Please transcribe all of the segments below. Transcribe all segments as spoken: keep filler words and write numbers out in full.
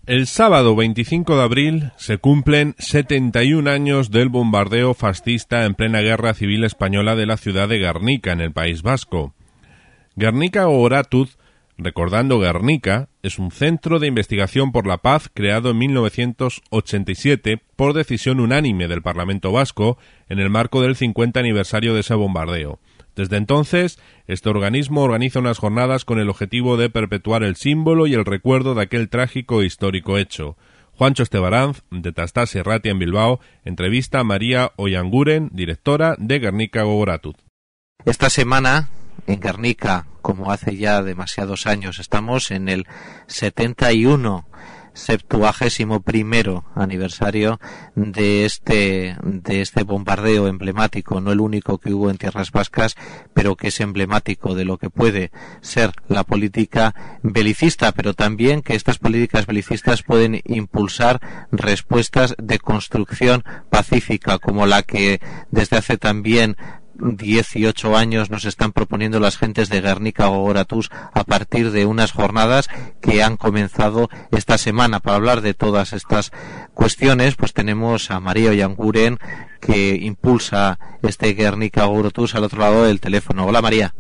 El sábado veinticinco de abril se cumplen setenta y un años del bombardeo fascista en plena guerra civil española de la ciudad de Guernica, en el País Vasco. Guernica Gogoratuz, recordando Guernica, es un centro de investigación por la paz creado en mil novecientos ochenta y siete por decisión unánime del Parlamento Vasco en el marco del cincuenta aniversario de ese bombardeo. Desde entonces, este organismo organiza unas jornadas con el objetivo de perpetuar el símbolo y el recuerdo de aquel trágico e histórico hecho. Juancho Estebaranz, de Tastás Irratia en Bilbao, entrevista a María Oianguren, directora de Guernica Gogoratuz. Esta semana, en Guernica, como hace ya demasiados años, estamos en el setenta y uno septuagésimo primero aniversario de este de este bombardeo emblemático, no el único que hubo en tierras vascas, pero que es emblemático de lo que puede ser la política belicista, pero también que estas políticas belicistas pueden impulsar respuestas de construcción pacífica, como la que desde hace también dieciocho años nos están proponiendo las gentes de Guernica Gogoratuz a partir de unas jornadas que han comenzado esta semana. Para hablar de todas estas cuestiones, pues tenemos a María Oianguren, que impulsa este Guernica Gogoratuz, al otro lado del teléfono. Hola, María.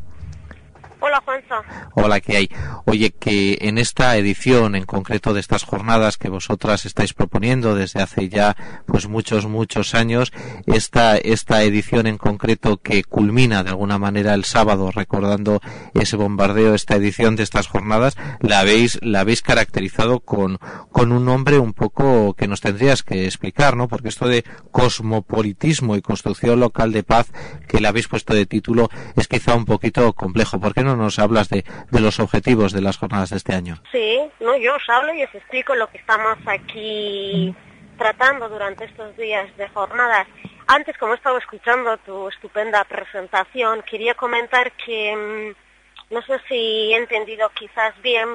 Hola, Juancho. Hola, ¿qué hay? Oye, que en esta edición en concreto de estas jornadas que vosotras estáis proponiendo desde hace ya pues muchos, muchos años, esta, esta edición en concreto que culmina de alguna manera el sábado recordando ese bombardeo, esta edición de estas jornadas, la habéis, la habéis caracterizado con, con un nombre un poco que nos tendrías que explicar, ¿no? Porque esto de cosmopolitismo y construcción local de paz, que le habéis puesto de título, es quizá un poquito complejo. ¿Por qué no nos hablas de, de los objetivos de las jornadas de este año? Sí, no, yo os hablo y os explico lo que estamos aquí tratando durante estos días de jornadas. Antes, como he estado escuchando tu estupenda presentación, quería comentar que no sé si he entendido quizás bien,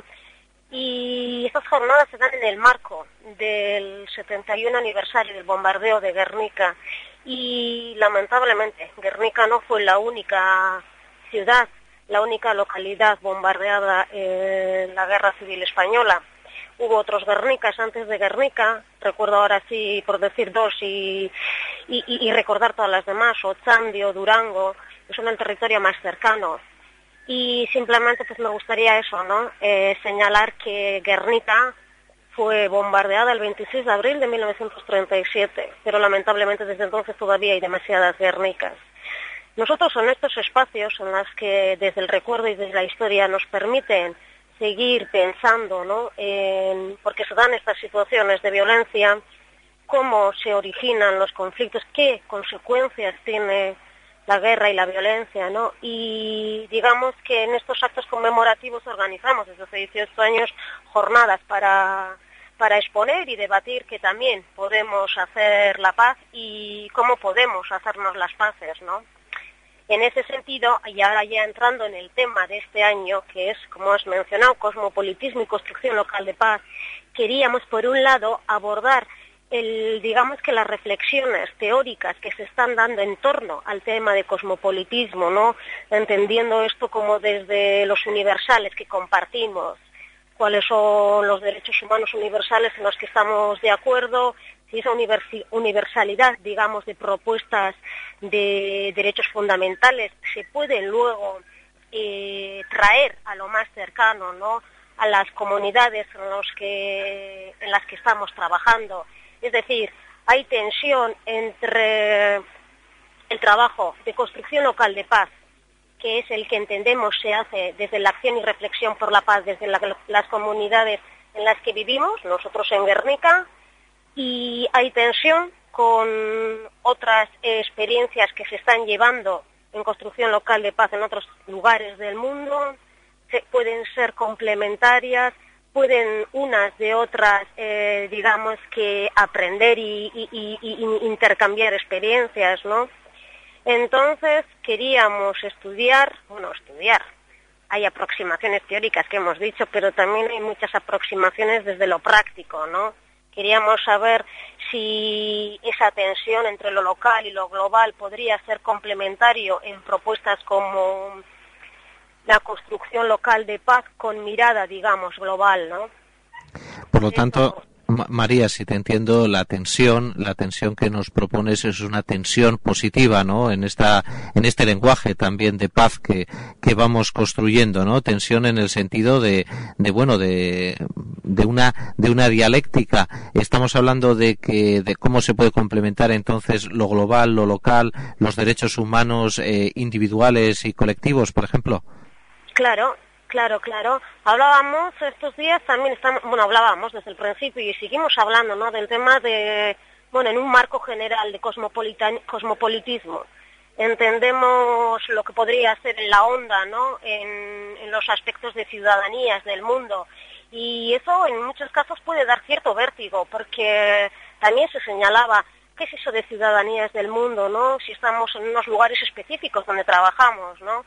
y estas jornadas se dan en el marco del setenta y uno aniversario del bombardeo de Guernica, y lamentablemente Guernica no fue la única ciudad, la única localidad bombardeada en la Guerra Civil Española. Hubo otros Guernicas antes de Guernica, recuerdo ahora sí por decir dos y, y, y recordar todas las demás, Ochandio, Durango, que son el territorio más cercano. Y simplemente pues me gustaría eso, ¿no? Eh, señalar que Guernica fue bombardeada el veintiséis de abril de mil novecientos treinta y siete, pero lamentablemente desde entonces todavía hay demasiadas Guernicas. Nosotros en estos espacios en los que desde el recuerdo y desde la historia nos permiten seguir pensando, ¿no? En, porque se dan estas situaciones de violencia, cómo se originan los conflictos, qué consecuencias tiene la guerra y la violencia, ¿no? Y digamos que en estos actos conmemorativos organizamos desde hace dieciocho años jornadas para, para exponer y debatir que también podemos hacer la paz y cómo podemos hacernos las paces, ¿no? En ese sentido, y ahora ya entrando en el tema de este año, que es, como has mencionado, cosmopolitismo y construcción local de paz, queríamos, por un lado, abordar el, digamos que las reflexiones teóricas que se están dando en torno al tema de cosmopolitismo, ¿no? Entendiendo esto como desde los universales que compartimos, cuáles son los derechos humanos universales en los que estamos de acuerdo, y esa universalidad, digamos, de propuestas de derechos fundamentales se pueden luego eh, traer a lo más cercano, ¿no? A las comunidades en, los que, en las que estamos trabajando. Es decir, hay tensión entre el trabajo de construcción local de paz, que es el que entendemos se hace desde la acción y reflexión por la paz, desde la, las comunidades en las que vivimos, nosotros en Guernica, y hay tensión con otras eh, experiencias que se están llevando en construcción local de paz en otros lugares del mundo, se, pueden ser complementarias, pueden unas de otras, eh, digamos que aprender y, y, y, y intercambiar experiencias, ¿no? Entonces queríamos estudiar, bueno, estudiar, hay aproximaciones teóricas que hemos dicho, pero también hay muchas aproximaciones desde lo práctico, ¿no? Queríamos saber si esa tensión entre lo local y lo global podría ser complementario en propuestas como la construcción local de paz con mirada, digamos, global, ¿no? Por lo tanto, María, si te entiendo, la tensión, la tensión que nos propones es una tensión positiva, ¿no? En esta, en este lenguaje también de paz que, que vamos construyendo, ¿no? Tensión en el sentido de, de bueno, de, de una, de una dialéctica. Estamos hablando de que, de cómo se puede complementar entonces lo global, lo local, los derechos humanos eh, individuales y colectivos, por ejemplo. Claro. Claro, claro. Hablábamos estos días también, estamos, bueno, hablábamos desde el principio y seguimos hablando, ¿no?, del tema de, bueno, en un marco general de cosmopolitismo. Entendemos lo que podría ser en la onda, ¿no?, en, en los aspectos de ciudadanías del mundo. Y eso en muchos casos puede dar cierto vértigo, porque también se señalaba, ¿qué es eso de ciudadanías del mundo, no? Si estamos en unos lugares específicos donde trabajamos, ¿no?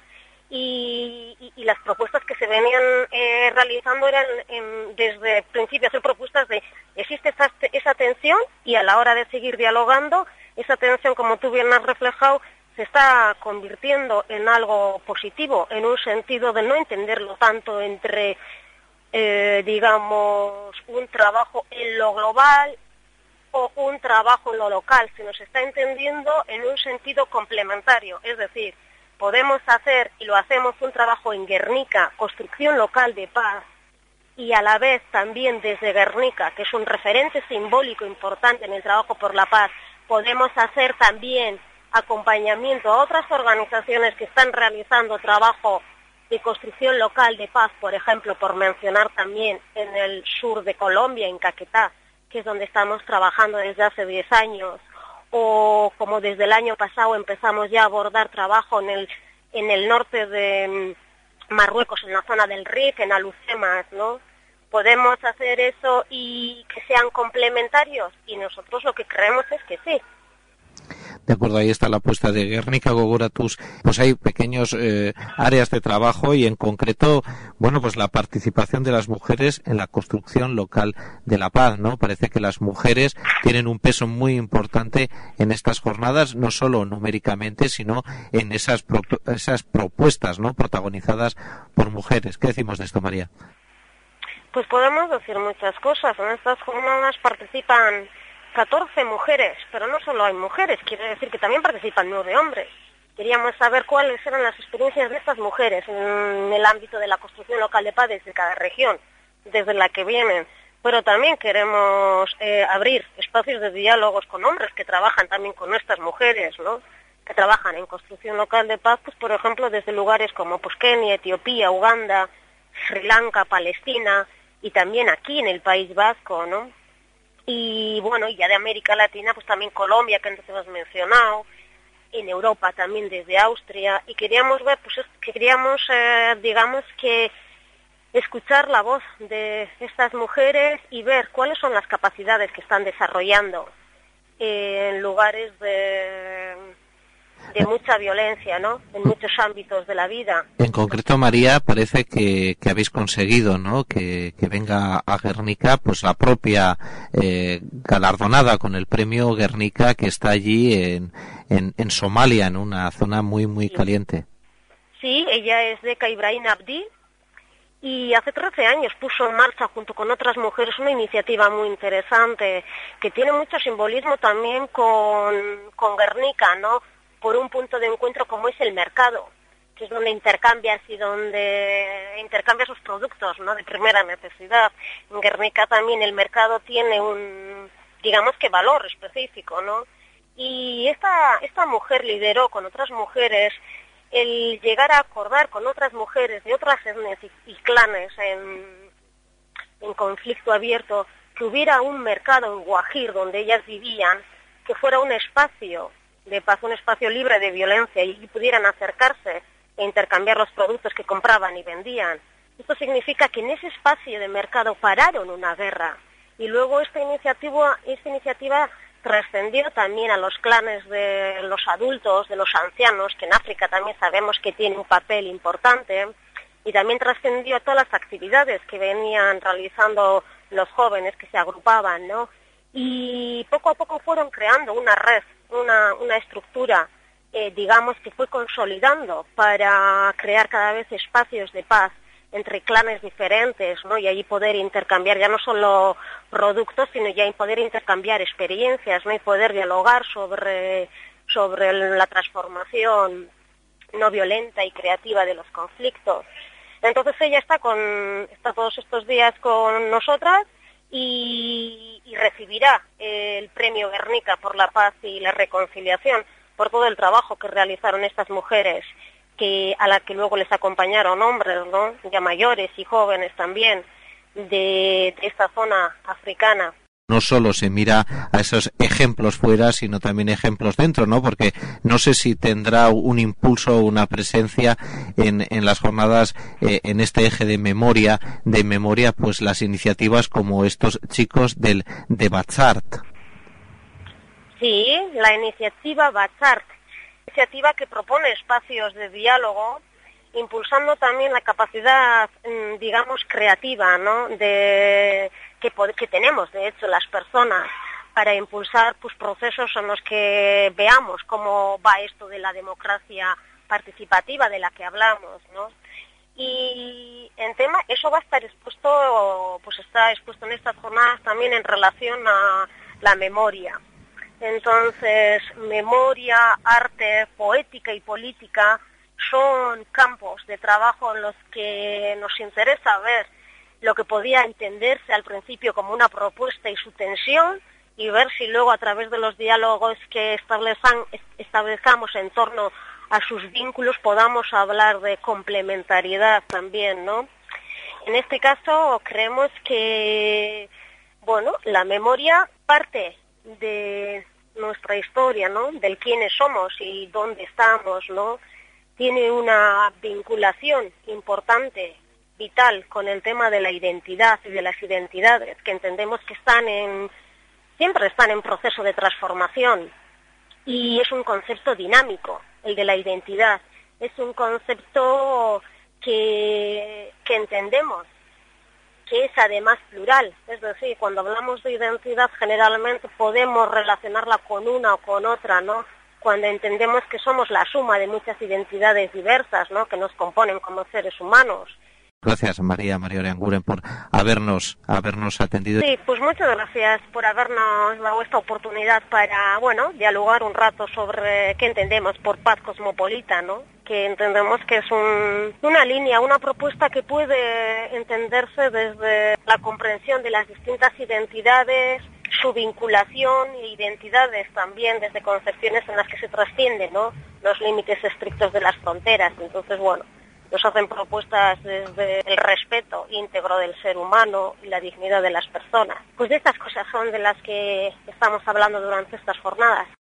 Y, y, y las propuestas que se venían eh, realizando eran en, desde el principio hacer propuestas de existe esa, esa tensión y a la hora de seguir dialogando esa tensión, como tú bien has reflejado, se está convirtiendo en algo positivo, en un sentido de no entenderlo tanto entre eh, digamos un trabajo en lo global o un trabajo en lo local, sino se está entendiendo en un sentido complementario, es decir, podemos hacer, y lo hacemos, un trabajo en Guernica, construcción local de paz, y a la vez también desde Guernica, que es un referente simbólico importante en el trabajo por la paz, podemos hacer también acompañamiento a otras organizaciones que están realizando trabajo de construcción local de paz, por ejemplo, por mencionar también en el sur de Colombia, en Caquetá, que es donde estamos trabajando desde hace diez años, o como desde el año pasado empezamos ya a abordar trabajo en el en el norte de Marruecos, en la zona del Rif, en Alucemas, ¿no? Podemos hacer eso y que sean complementarios, y nosotros lo que creemos es que sí. De acuerdo, ahí está la apuesta de Guernica Gogoratuz. Pues hay pequeños eh, áreas de trabajo y en concreto, bueno, pues la participación de las mujeres en la construcción local de la paz, ¿no? Parece que las mujeres tienen un peso muy importante en estas jornadas, no solo numéricamente, sino en esas pro esas propuestas, ¿no?, protagonizadas por mujeres. ¿Qué decimos de esto, María? Pues podemos decir muchas cosas. En estas jornadas participan catorce mujeres, pero no solo hay mujeres, quiere decir que también participan nueve hombres. Queríamos saber cuáles eran las experiencias de estas mujeres en el ámbito de la construcción local de paz desde cada región, desde la que vienen, pero también queremos eh, abrir espacios de diálogos con hombres que trabajan también con nuestras mujeres, ¿no?, que trabajan en construcción local de paz, pues por ejemplo desde lugares como pues, Kenia, Etiopía, Uganda, Sri Lanka, Palestina y también aquí en el País Vasco, ¿no? Y bueno, ya de América Latina, pues también Colombia, que antes hemos mencionado, en Europa también desde Austria, y queríamos ver, pues queríamos, eh, digamos que escuchar la voz de estas mujeres y ver cuáles son las capacidades que están desarrollando en lugares de, de mucha violencia, ¿no?, en muchos ámbitos de la vida. En concreto, María, parece que, que habéis conseguido, ¿no?, que, que venga a Guernica pues la propia eh, galardonada con el premio Guernica, que está allí en, en, en Somalia, en una zona muy, muy sí. caliente. Sí, ella es Zeka Ibrahim Abdi, y hace trece años puso en marcha junto con otras mujeres una iniciativa muy interesante que tiene mucho simbolismo también con, con Guernica, ¿no?, por un punto de encuentro como es el mercado, que es donde intercambias y donde intercambias los productos, ¿no?, de primera necesidad. En Guernica también el mercado tiene un, digamos que valor específico, ¿no? Y esta, esta mujer lideró con otras mujeres el llegar a acordar con otras mujeres de otras etnias y, y clanes en, en conflicto abierto, que hubiera un mercado en Guajir donde ellas vivían, que fuera un espacio de paz, un espacio libre de violencia, y pudieran acercarse e intercambiar los productos que compraban y vendían. Esto significa que en ese espacio de mercado pararon una guerra, y luego esta iniciativa, esta iniciativa trascendió también a los clanes de los adultos, de los ancianos, que en África también sabemos que tiene un papel importante, y también trascendió a todas las actividades que venían realizando los jóvenes que se agrupaban, ¿no? Y poco a poco fueron creando una red, una, una estructura, eh, digamos, que fue consolidando para crear cada vez espacios de paz entre clanes diferentes, ¿no? Y allí poder intercambiar ya no solo productos, sino ya poder intercambiar experiencias, ¿no? Y poder dialogar sobre, sobre la transformación no violenta y creativa de los conflictos. Entonces ella está con está todos estos días con nosotras y, y recibirá el premio Guernica por la paz y la reconciliación por todo el trabajo que realizaron estas mujeres, que a la que luego les acompañaron hombres, ¿no? Ya mayores y jóvenes también de, de esta zona africana. No solo se mira a esos ejemplos fuera, sino también ejemplos dentro, ¿no? Porque no sé si tendrá un impulso o una presencia en, en las jornadas, eh, en este eje de memoria, de memoria, pues las iniciativas como estos chicos del de Batzart. Sí, la iniciativa Batzart, iniciativa que propone espacios de diálogo, impulsando también la capacidad, digamos, creativa, ¿no? De que, que tenemos, de hecho, las personas para impulsar pues, procesos en los que veamos cómo va esto de la democracia participativa de la que hablamos, ¿no? Y en tema, eso va a estar expuesto, pues está expuesto en estas jornadas también en relación a la memoria. Entonces, memoria, arte, poética y política son campos de trabajo en los que nos interesa ver lo que podía entenderse al principio como una propuesta y su tensión, y ver si luego a través de los diálogos que establezcan, establezcamos en torno a sus vínculos podamos hablar de complementariedad también, ¿no? En este caso creemos que, bueno, la memoria parte de nuestra historia, ¿no? Del quiénes somos y dónde estamos, ¿no? Tiene una vinculación importante, vital, con el tema de la identidad y de las identidades, que entendemos que están en, siempre están en proceso de transformación. Y es un concepto dinámico, el de la identidad. Es un concepto que, que entendemos que es además plural. Es decir, cuando hablamos de identidad generalmente podemos relacionarla con una o con otra, ¿no? Cuando entendemos que somos la suma de muchas identidades diversas, ¿no? Que nos componen como seres humanos. Gracias, María, María Orenguren, por habernos, habernos atendido. Sí, pues muchas gracias por habernos dado esta oportunidad para, bueno, dialogar un rato sobre qué entendemos por paz cosmopolita, ¿no? Que entendemos que es un, una línea, una propuesta que puede entenderse desde la comprensión de las distintas identidades, su vinculación e identidades también desde concepciones en las que se trascienden, ¿no? Los límites estrictos de las fronteras. Entonces, bueno, nos hacen propuestas desde el respeto íntegro del ser humano y la dignidad de las personas. Pues de estas cosas son de las que estamos hablando durante estas jornadas.